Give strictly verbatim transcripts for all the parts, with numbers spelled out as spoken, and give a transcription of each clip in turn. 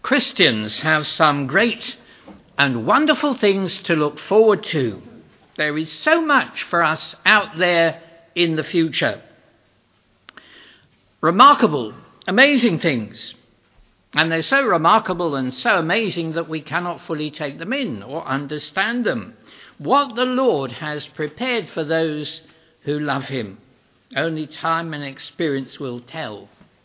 Christians have some great and wonderful things to look forward to. There is so much for us out there in the future. Remarkable, amazing things. And they're so remarkable and so amazing that we cannot fully take them in or understand them. What the Lord has prepared for those who love him, only time and experience will tell.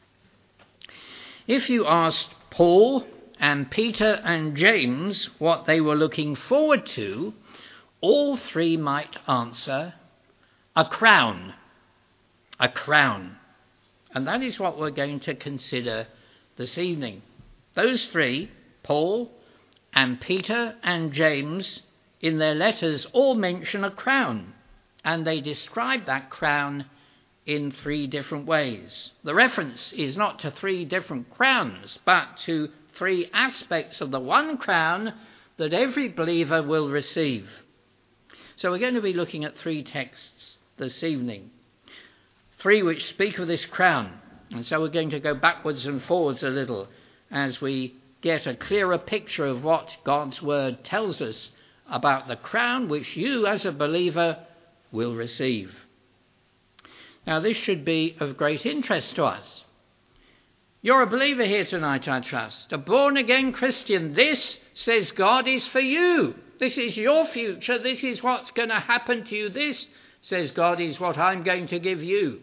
If you asked Paul and Peter and James what they were looking forward to, all three might answer, a crown. A crown. And that is what we're going to consider this evening. Those three, Paul and Peter and James, in their letters all mention a crown. And they describe that crown in three different ways. The reference is not to three different crowns, but to three aspects of the one crown that every believer will receive. So we're going to be looking at three texts this evening. Three which speak of this crown. And so we're going to go backwards and forwards a little as we get a clearer picture of what God's word tells us about the crown which you as a believer will receive. Now this should be of great interest to us. You're a believer here tonight, I trust. A born-again Christian. This, says God, is for you. This is your future. This is what's going to happen to you. This, says God, is what I'm going to give you.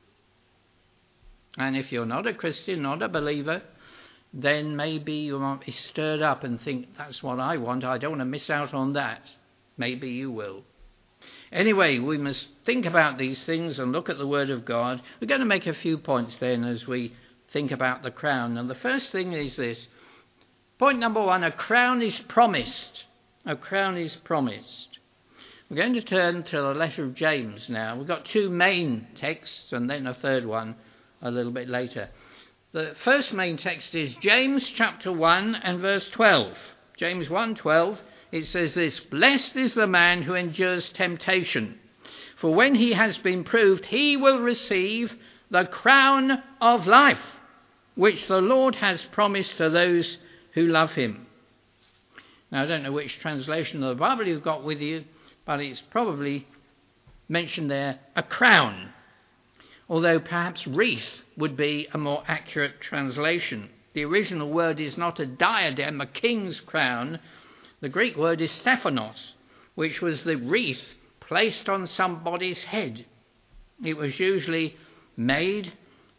And if you're not a Christian, not a believer, then maybe you might be stirred up and think, that's what I want. I don't want to miss out on that. Maybe you will. Anyway, we must think about these things and look at the Word of God. We're going to make a few points then as we think about the crown. And the first thing is this. Point number one, a crown is promised. A crown is promised. We're going to turn to the letter of James now. We've got two main texts and then a third one a little bit later. The first main text is James chapter one and verse twelve. James one twelve. It says this, blessed is the man who endures temptation, for when he has been proved, he will receive the crown of life, which the Lord has promised to those who love him. Now, I don't know which translation of the Bible you've got with you, but it's probably mentioned there, a crown, although perhaps wreath would be a more accurate translation. The original word is not a diadem, a king's crown. The Greek word is stephanos, which was the wreath placed on somebody's head. It was usually made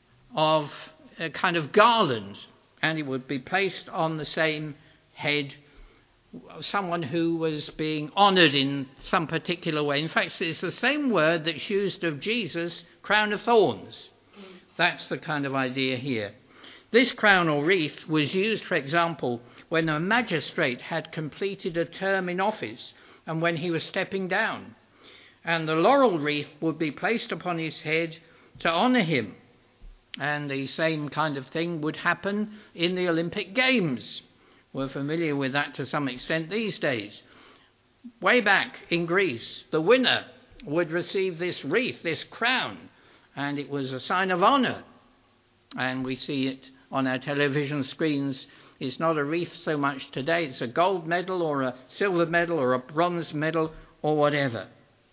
of a kind of garland, and it would be placed on the same head of someone who was being honoured in some particular way. In fact, it's the same word that's used of Jesus, crown of thorns. That's the kind of idea here. This crown or wreath was used, for example, when a magistrate had completed a term in office and when he was stepping down. And the laurel wreath would be placed upon his head to honour him. And the same kind of thing would happen in the Olympic Games. We're familiar with that to some extent these days. Way back in Greece, the winner would receive this wreath, this crown, and it was a sign of honour. And we see it on our television screens. It's not a wreath so much today. It's a gold medal or a silver medal or a bronze medal or whatever.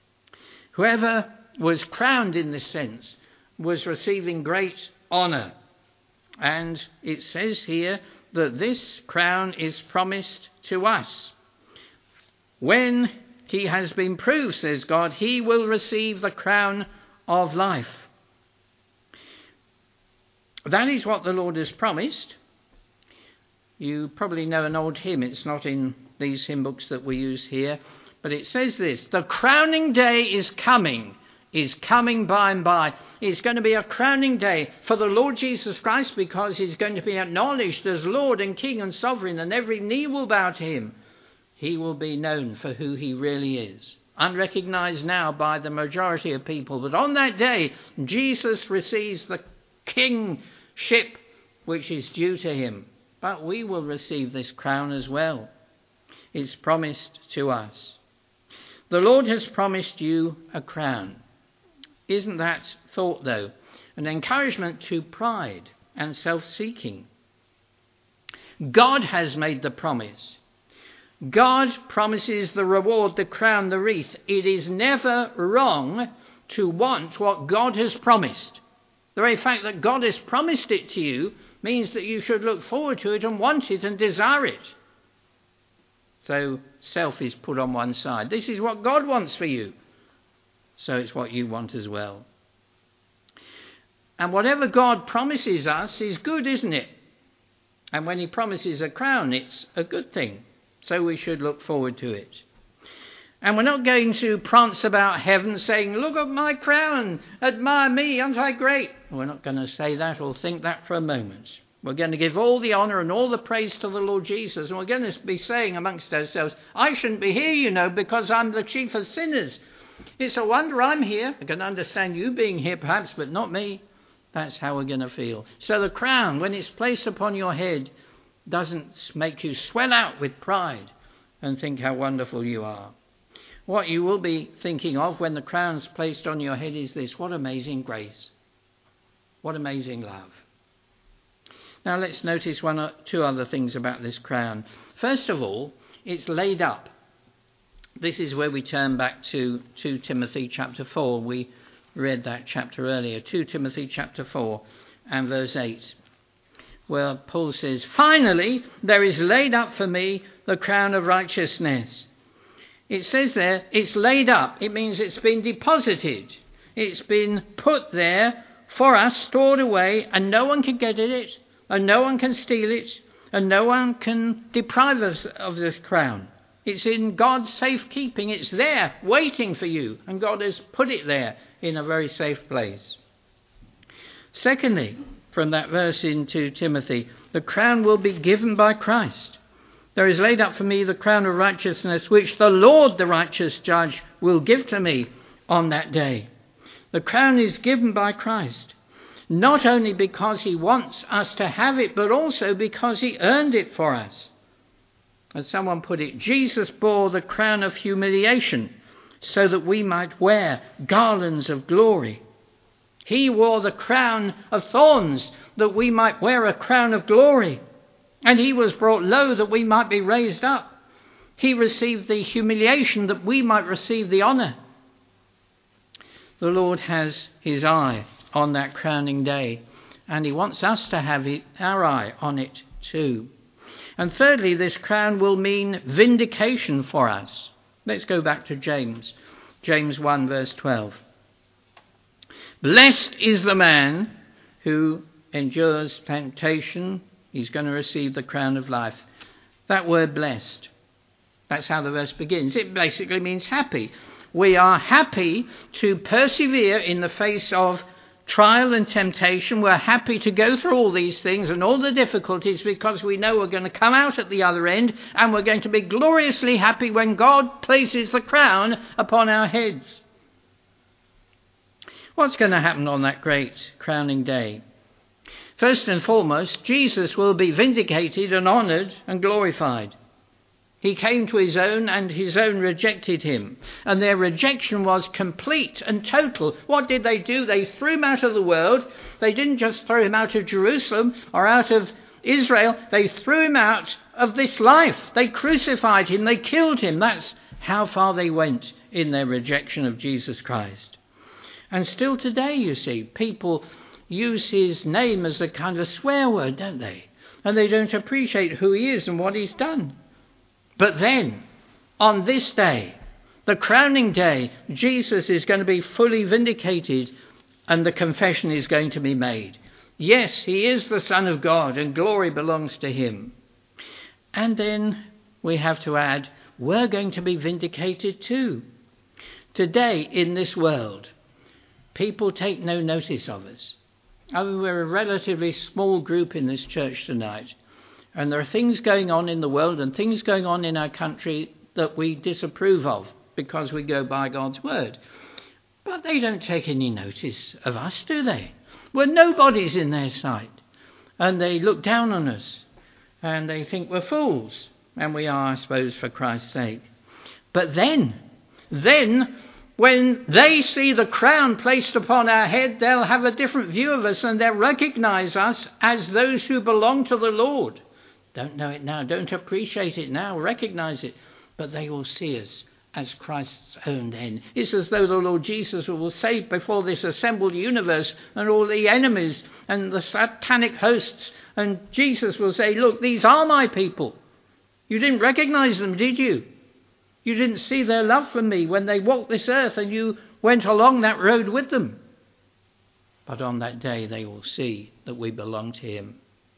Whoever was crowned in this sense was receiving great honour. And it says here that this crown is promised to us. When he has been proved, says God, he will receive the crown of life. That is what the Lord has promised. You probably know an old hymn. It's not in these hymn books that we use here. But it says this, the crowning day is coming, is coming by and by. It's going to be a crowning day for the Lord Jesus Christ because he's going to be acknowledged as Lord and King and Sovereign, and every knee will bow to him. He will be known for who he really is. Unrecognized now by the majority of people. But on that day, Jesus receives the kingship which is due to him. But we will receive this crown as well. It's promised to us. The Lord has promised you a crown. Isn't that thought, though, an encouragement to pride and self-seeking? God has made the promise. God promises the reward, the crown, the wreath. It is never wrong to want what God has promised. The very fact that God has promised it to you means that you should look forward to it and want it and desire it. So self is put on one side. This is what God wants for you. So it's what you want as well. And whatever God promises us is good, isn't it? And when he promises a crown, it's a good thing. So we should look forward to it. And we're not going to prance about heaven saying, look at my crown, admire me, aren't I great? We're not going to say that or think that for a moment. We're going to give all the honour and all the praise to the Lord Jesus. And we're going to be saying amongst ourselves, I shouldn't be here, you know, because I'm the chief of sinners. It's a wonder I'm here. I can understand you being here perhaps, but not me. That's how we're going to feel. So the crown, when it's placed upon your head, doesn't make you swell out with pride and think how wonderful you are. What you will be thinking of when the crown's placed on your head is this: what amazing grace. What amazing love. Now let's notice one or two other things about this crown. First of all, it's laid up. This is where we turn back to Second Timothy chapter four. We read that chapter earlier. Second Timothy chapter four and verse eight. Where Paul says, finally, there is laid up for me the crown of righteousness. It says there, it's laid up. It means it's been deposited. It's been put there for us, stored away, and no one can get at it, and no one can steal it, and no one can deprive us of this crown. It's in God's safekeeping. It's there, waiting for you, and God has put it there in a very safe place. Secondly, from that verse in Second Timothy, the crown will be given by Christ. There is laid up for me the crown of righteousness, which the Lord, the righteous judge, will give to me on that day. The crown is given by Christ, not only because he wants us to have it, but also because he earned it for us. As someone put it, Jesus bore the crown of humiliation so that we might wear garlands of glory. He wore the crown of thorns that we might wear a crown of glory. And he was brought low that we might be raised up. He received the humiliation that we might receive the honour. The Lord has his eye on that crowning day, and he wants us to have it, our eye on it too. And thirdly, this crown will mean vindication for us. Let's go back to James. James one verse twelve. Blessed is the man who endures temptation. He's going to receive the crown of life. That word blessed, that's how the verse begins. It basically means happy. We are happy to persevere in the face of trial and temptation. We're happy to go through all these things and all the difficulties because we know we're going to come out at the other end and we're going to be gloriously happy when God places the crown upon our heads. What's going to happen on that great crowning day? First and foremost, Jesus will be vindicated and honoured and glorified. He came to his own and his own rejected him. And their rejection was complete and total. What did they do? They threw him out of the world. They didn't just throw him out of Jerusalem or out of Israel. They threw him out of this life. They crucified him. They killed him. That's how far they went in their rejection of Jesus Christ. And still today, you see, people use his name as a kind of swear word, don't they? And they don't appreciate who he is and what he's done. But then, on this day, the crowning day, Jesus is going to be fully vindicated and the confession is going to be made. Yes, he is the Son of God and glory belongs to him. And then we have to add, we're going to be vindicated too. Today, in this world, people take no notice of us. I mean, we're a relatively small group in this church tonight. And there are things going on in the world and things going on in our country that we disapprove of because we go by God's word. But they don't take any notice of us, do they? We're nobodies in their sight. And they look down on us. And they think we're fools. And we are, I suppose, for Christ's sake. But then, then... when they see the crown placed upon our head, they'll have a different view of us and they'll recognize us as those who belong to the Lord. don't know it now, don't appreciate it now, recognize it, but they will see us as Christ's own then. It's as though the Lord Jesus will say before this assembled universe and all the enemies and the satanic hosts, and Jesus will say, look, these are my people. You didn't recognize them, did you? You didn't see their love for me when they walked this earth and you went along that road with them. But on that day they will see that we belong to him.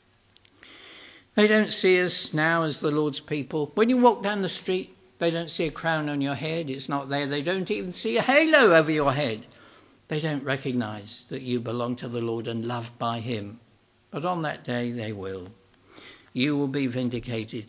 They don't see us now as the Lord's people. When you walk down the street, they don't see a crown on your head. It's not there. They don't even see a halo over your head. They don't recognize that you belong to the Lord and loved by him. But on that day they will. You will be vindicated.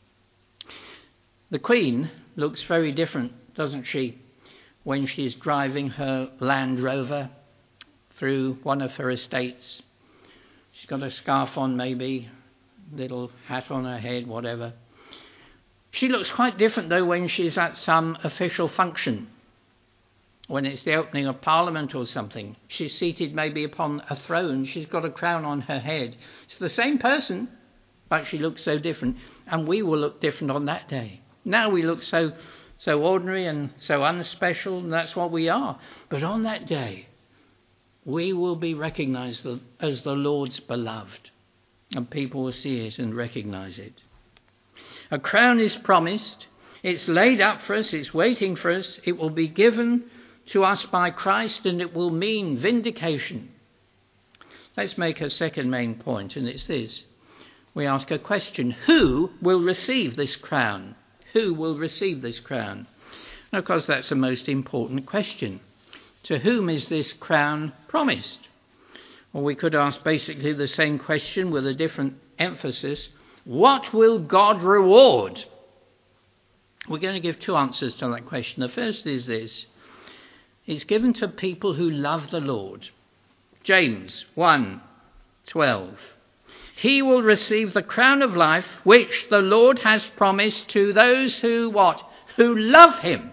The Queen looks very different, doesn't she, when she's driving her Land Rover through one of her estates. She's got a scarf on maybe, little hat on her head, whatever. She looks quite different though when she's at some official function. When it's the opening of Parliament or something. She's seated maybe upon a throne. She's got a crown on her head. It's the same person, but she looks so different. And we will look different on that day. Now we look so so ordinary and so unspecial, and that's what we are. But on that day, we will be recognized as the Lord's beloved. And people will see it and recognize it. A crown is promised. It's laid up for us. It's waiting for us. It will be given to us by Christ, and it will mean vindication. Let's make a second main point, and it's this. We ask a question. Who will receive this crown? Who will receive this crown? And of course, that's the most important question. To whom is this crown promised? Or we could ask basically the same question with a different emphasis. What will God reward? We're going to give two answers to that question. The first is this. It's given to people who love the Lord. James one twelve. He will receive the crown of life which the Lord has promised to those who what? Who love him.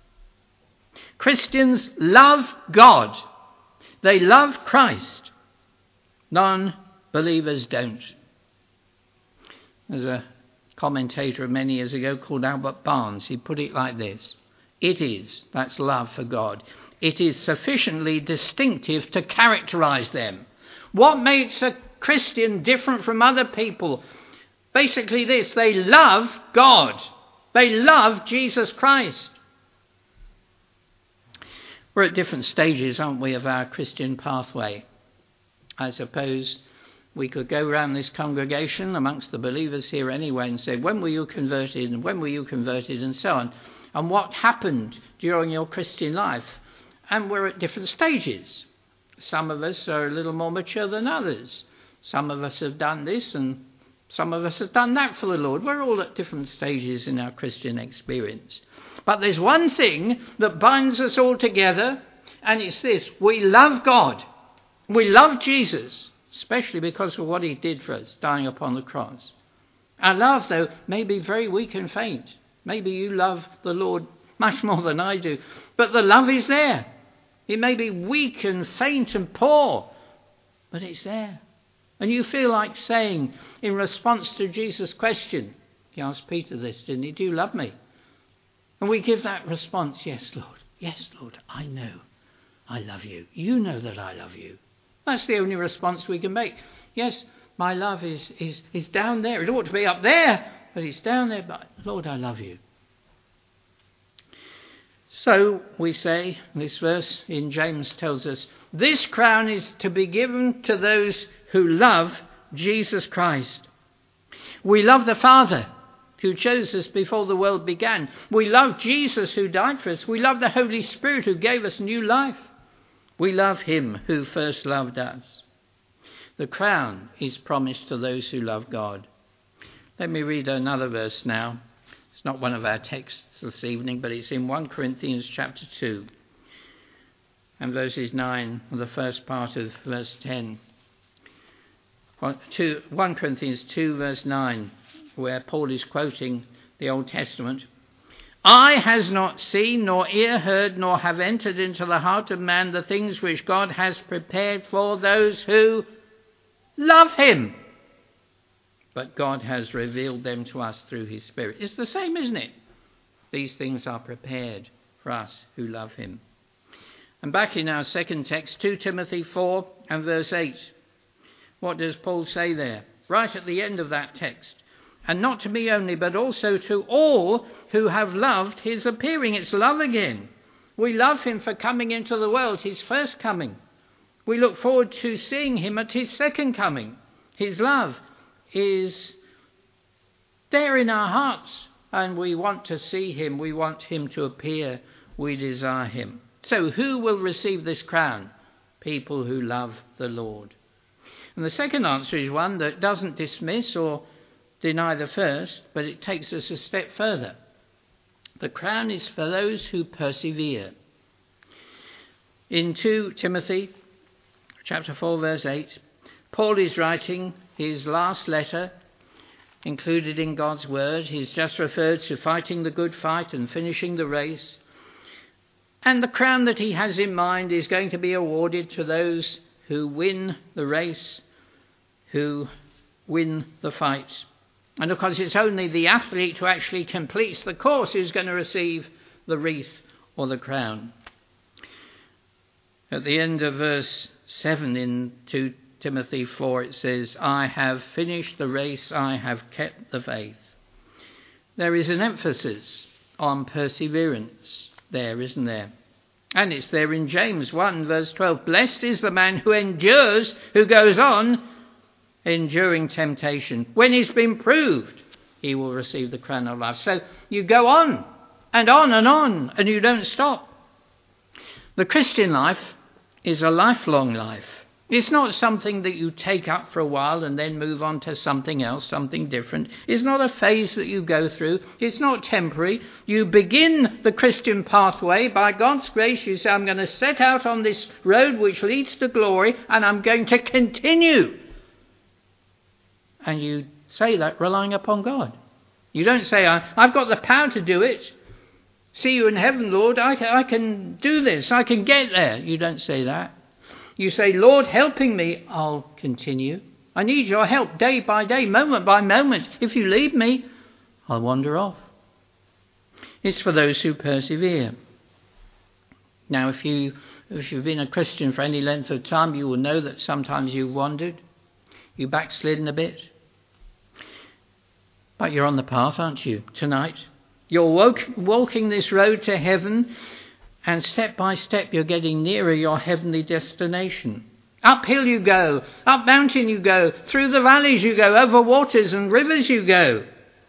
Christians love God. They love Christ. Non-believers don't. There's a commentator many years ago called Albert Barnes. He put it like this. It is, that's love for God, it is sufficiently distinctive to characterize them. What makes a Christian different from other people? Basically this, they love God. They love Jesus Christ. We're at different stages, aren't we, of our Christian pathway. I suppose we could go around this congregation amongst the believers here anyway and say, when were you converted and when were you converted and so on. And what happened during your Christian life? And we're at different stages. Some of us are a little more mature than others. Some of us have done this and some of us have done that for the Lord. We're all at different stages in our Christian experience. But there's one thing that binds us all together, and it's this. We love God. We love Jesus, especially because of what he did for us, dying upon the cross. Our love, though, may be very weak and faint. Maybe you love the Lord much more than I do, but the love is there. It may be weak and faint and poor, but it's there. And you feel like saying, in response to Jesus' question, he asked Peter this, didn't he? Do you love me? And we give that response, yes, Lord. Yes, Lord, I know I love you. You know that I love you. That's the only response we can make. Yes, my love is, is, is down there. It ought to be up there, but it's down there. But Lord, I love you. So we say, this verse in James tells us, this crown is to be given to those who love Jesus Christ. We love the Father who chose us before the world began. We love Jesus who died for us. We love the Holy Spirit who gave us new life. We love him who first loved us. The crown is promised to those who love God. Let me read another verse now. It's not one of our texts this evening, but it's in First Corinthians chapter two. And verses nine, and the first part of verse ten. First Corinthians two, verse nine, where Paul is quoting the Old Testament. Eye has not seen, nor ear heard, nor have entered into the heart of man the things which God has prepared for those who love him. but God has revealed them to us through his Spirit. It's the same, isn't it? These things are prepared for us who love him. And back in our second text, Second Timothy four and verse eight. What does Paul say there? Right at the end of that text. And not to me only, but also to all who have loved his appearing. It's love again. We love him for coming into the world, his first coming. We look forward to seeing him at his second coming. His love is there in our hearts, and we want to see him. We want him to appear. We desire him. So who will receive this crown? People who love the Lord. And the second answer is one that doesn't dismiss or deny the first, but it takes us a step further. The crown is for those who persevere. In Second Timothy chapter four verse eight, Paul is writing his last letter included in God's word. He's just referred to fighting the good fight and finishing the race. And the crown that he has in mind is going to be awarded to those who win the race, who win the fight. And of course it's only the athlete who actually completes the course who's going to receive the wreath or the crown. At the end of verse seven in Second Timothy four it says, I have finished the race, I have kept the faith. There is an emphasis on perseverance there, isn't there? And it's there in James one verse twelve. Blessed is the man who endures, who goes on enduring temptation. When he's been proved, he will receive the crown of life. So you go on and on and on, and you don't stop. The Christian life is a lifelong life. It's not something that you take up for a while and then move on to something else, something different. It's not a phase that you go through. It's not temporary. You begin the Christian pathway. By God's grace, you say, I'm going to set out on this road which leads to glory, and I'm going to continue. And you say that relying upon God. You don't say, I've got the power to do it. See you in heaven, Lord. I can, I can do this. I can get there. You don't say that. You say, Lord, helping me, I'll continue. I need your help day by day, moment by moment. If you leave me, I'll wander off. It's for those who persevere. Now, if, you, if you've been a Christian for any length of time, you will know that sometimes you've wandered. You backslidden a bit. But you're on the path, aren't you, tonight? You're walk, walking this road to heaven, and step by step you're getting nearer your heavenly destination. Uphill you go, up mountain you go, through the valleys you go, over waters and rivers you go.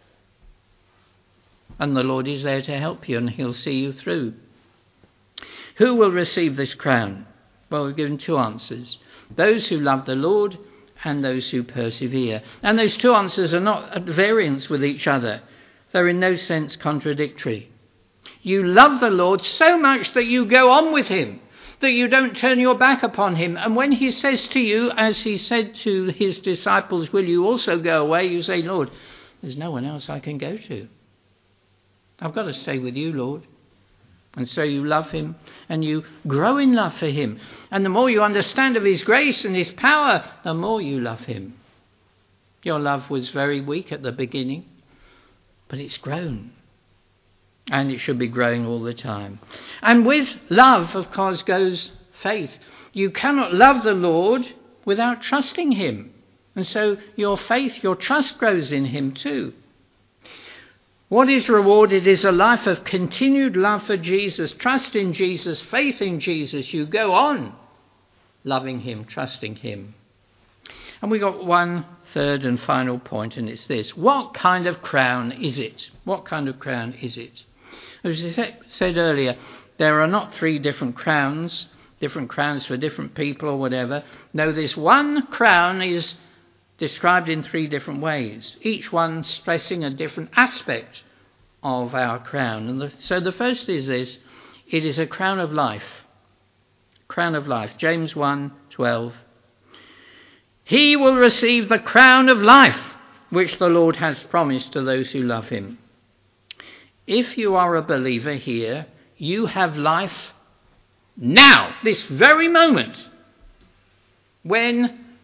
And the Lord is there to help you, and he'll see you through. Who will receive this crown? Well, we've given two answers. Those who love the Lord and those who persevere. And those two answers are not at variance with each other. They're in no sense contradictory. You love the Lord so much that you go on with him, that you don't turn your back upon him. And when he says to you, as he said to his disciples, will you also go away? You say, Lord, there's no one else I can go to. I've got to stay with you, Lord. And so you love him and you grow in love for him. And the more you understand of his grace and his power, the more you love him. Your love was very weak at the beginning, but it's grown. And it should be growing all the time. And with love, of course, goes faith. You cannot love the Lord without trusting him. And so your faith, your trust grows in him too. What is rewarded is a life of continued love for Jesus, trust in Jesus, faith in Jesus. You go on loving him, trusting him. And we got one third and final point, and it's this. What kind of crown is it? What kind of crown is it? As I said earlier, there are not three different crowns, different crowns for different people or whatever. No, this one crown is described in three different ways, each one stressing a different aspect of our crown. And the, so the first is this, it is a crown of life. Crown of life. James one twelve. He will receive the crown of life which the Lord has promised to those who love him. If you are a believer here, you have life now, this very moment, when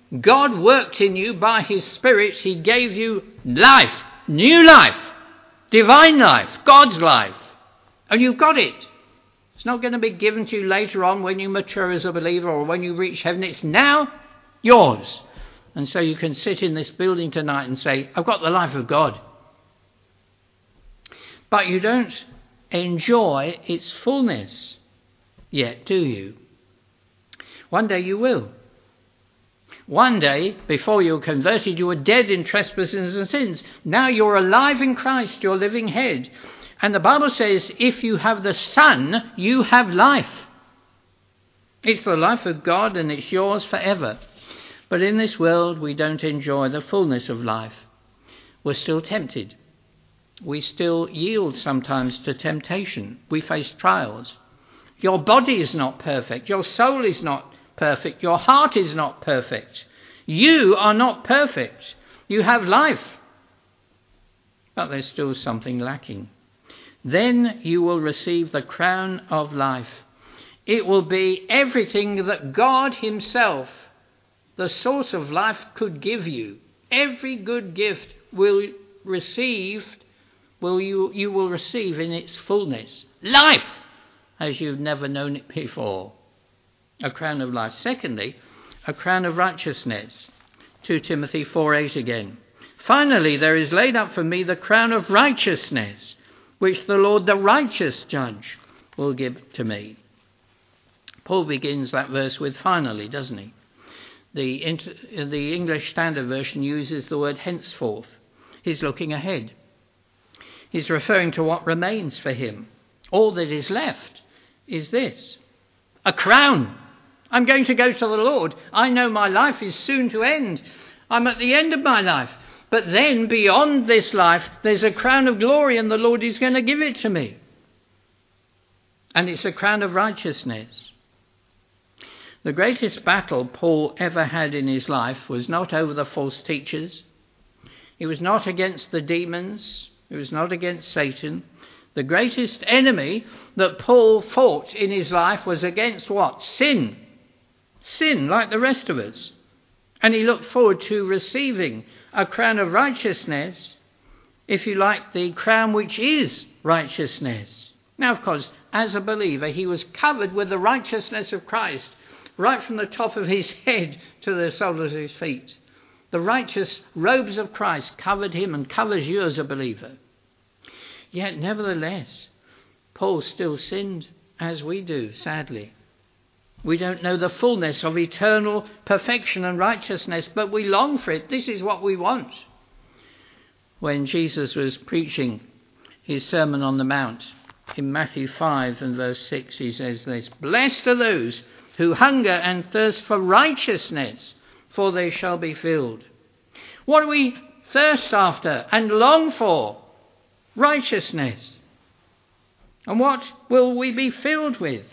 God worked in you by his Spirit. He gave you life, new life, divine life, God's life. And you've got it. It's not going to be given to you later on when you mature as a believer or when you reach heaven. It's now yours. And so you can sit in this building tonight and say, I've got the life of God. But you don't enjoy its fullness yet, do you? One day you will. One day, before you were converted, you were dead in trespasses and sins. Now you're alive in Christ, you're living head. And the Bible says, if you have the Son, you have life. It's the life of God and it's yours forever. But in this world, we don't enjoy the fullness of life. We're still tempted. We still yield sometimes to temptation. We face trials. Your body is not perfect. Your soul is not perfect. Your heart is not perfect. You are not perfect. You have life. But there's still something lacking. Then you will receive the crown of life. It will be everything that God himself, the source of life, could give you. Every good gift will receive, will you, you will receive in its fullness. Life, as you've never known it before. A crown of life. Secondly, a crown of righteousness. Second Timothy four eight again. Finally, there is laid up for me the crown of righteousness, which the Lord, the righteous judge, will give to me. Paul begins that verse with finally, doesn't he? The, inter- the English Standard Version uses the word henceforth. He's looking ahead. He's referring to what remains for him. All that is left is this: a crown. I'm going to go to the Lord. I know my life is soon to end. I'm at the end of my life. But then beyond this life, there's a crown of glory and the Lord is going to give it to me. And it's a crown of righteousness. The greatest battle Paul ever had in his life was not over the false teachers. It was not against the demons. It was not against Satan. The greatest enemy that Paul fought in his life was against what? Sin. Sin, like the rest of us. And he looked forward to receiving a crown of righteousness, if you like, the crown which is righteousness. Now, of course, as a believer, he was covered with the righteousness of Christ, right from the top of his head to the soles of his feet. The righteous robes of Christ covered him and covers you as a believer. Yet, nevertheless, Paul still sinned, as we do, sadly. We don't know the fullness of eternal perfection and righteousness, but we long for it. This is what we want. When Jesus was preaching his Sermon on the Mount, in Matthew five and verse six, he says this: Blessed are those who hunger and thirst for righteousness, for they shall be filled. What do we thirst after and long for? Righteousness. And what will we be filled with?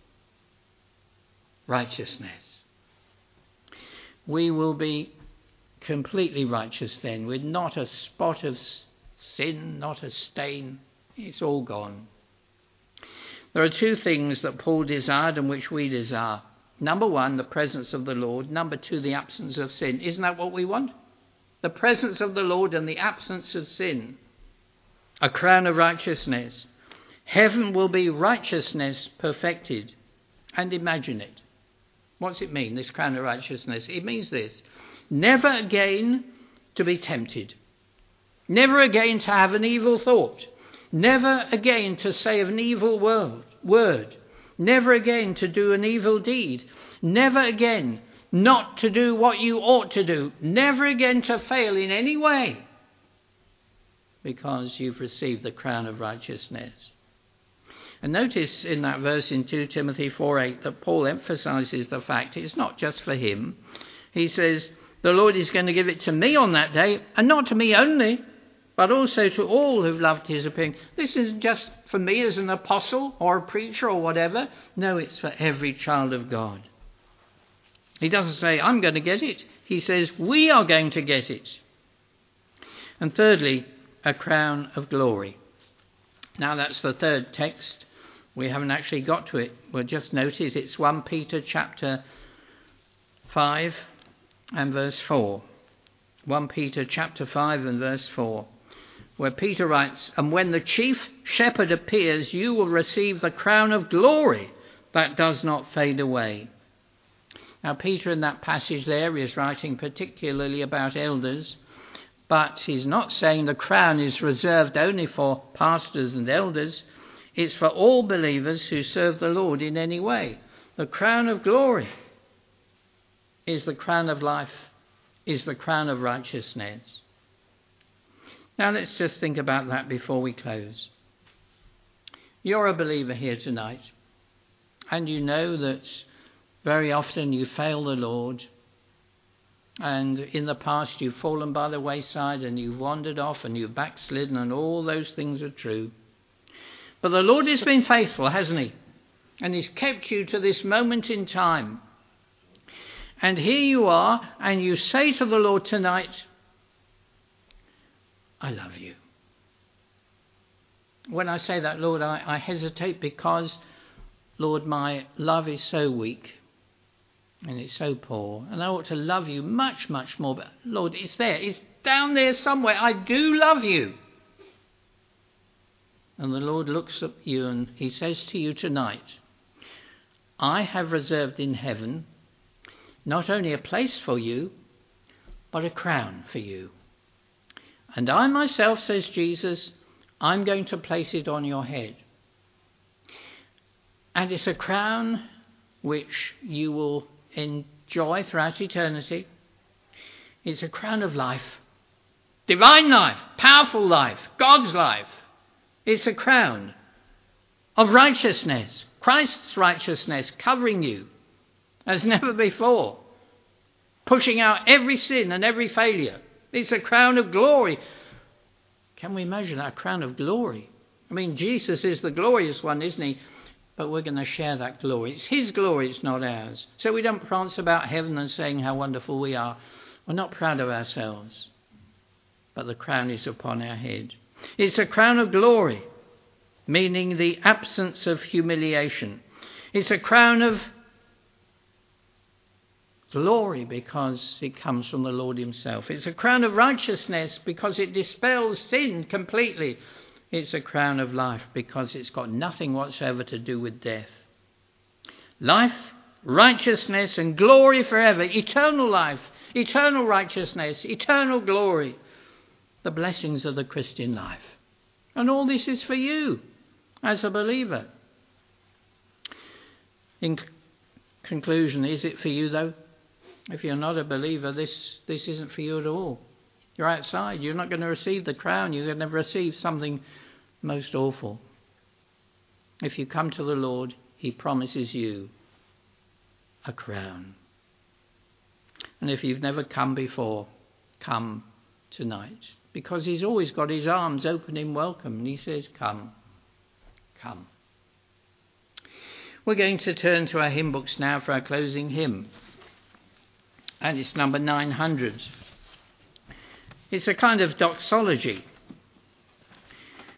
Righteousness. We will be completely righteous then, with not a spot of sin, not a stain. It's all gone. There are two things that Paul desired and which we desire. Number one, the presence of the Lord. Number two, the absence of sin. Isn't that what we want? The presence of the Lord and the absence of sin. A crown of righteousness. Heaven will be righteousness perfected. And imagine it. What's it mean, this crown of righteousness? It means this: never again to be tempted. Never again to have an evil thought. Never again to say an evil word. word. Never again to do an evil deed. Never again not to do what you ought to do. Never again to fail in any way. Because you've received the crown of righteousness. And notice in that verse in Second Timothy four eight that Paul emphasises the fact it's not just for him. He says, the Lord is going to give it to me on that day, and not to me only, but also to all who've loved his appearing. This isn't just for me as an apostle or a preacher or whatever. No, it's for every child of God. He doesn't say, I'm going to get it. He says, we are going to get it. And thirdly, a crown of glory. Now that's the third text. We haven't actually got to it. We'll just notice it's First Peter chapter five and verse four. First Peter chapter five and verse four, where Peter writes, "And when the chief shepherd appears, you will receive the crown of glory that does not fade away." Now, Peter in that passage there is writing particularly about elders, but he's not saying the crown is reserved only for pastors and elders. It's for all believers who serve the Lord in any way. The crown of glory is the crown of life, is the crown of righteousness. Now let's just think about that before we close. You're a believer here tonight, and you know that very often you fail the Lord, and in the past you've fallen by the wayside and you've wandered off and you've backslidden, and all those things are true. But the Lord has been faithful, hasn't he? And he's kept you to this moment in time. And here you are, and you say to the Lord tonight, "I love you." When I say that, Lord, I, I hesitate because, Lord, my love is so weak and it's so poor, and I ought to love you much, much more. But Lord, it's there. It's down there somewhere. I do love you. And the Lord looks at you and he says to you tonight, "I have reserved in heaven not only a place for you, but a crown for you. And I myself," says Jesus, "I'm going to place it on your head. And it's a crown which you will enjoy throughout eternity. It's a crown of life. Divine life, powerful life, God's life. It's a crown of righteousness, Christ's righteousness covering you as never before, pushing out every sin and every failure. It's a crown of glory." Can we imagine that? A crown of glory. I mean, Jesus is the glorious one, isn't he? But we're going to share that glory. It's his glory, it's not ours. So we don't prance about heaven and saying how wonderful we are. We're not proud of ourselves. But the crown is upon our head. It's a crown of glory, meaning the absence of humiliation. It's a crown of glory because it comes from the Lord himself. It's a crown of righteousness because it dispels sin completely. It's a crown of life because it's got nothing whatsoever to do with death. Life, righteousness and glory forever. Eternal life, eternal righteousness, eternal glory. The blessings of the Christian life. And all this is for you as a believer. In conclusion, is it for you though? If you're not a believer, this, this isn't for you at all. You're outside. You're not going to receive the crown. You're going to receive something most awful. If you come to the Lord, he promises you a crown. And if you've never come before, come tonight. Because he's always got his arms open in welcome. And he says, "Come, come." We're going to turn to our hymn books now for our closing hymn. And it's number nine hundred. It's a kind of doxology.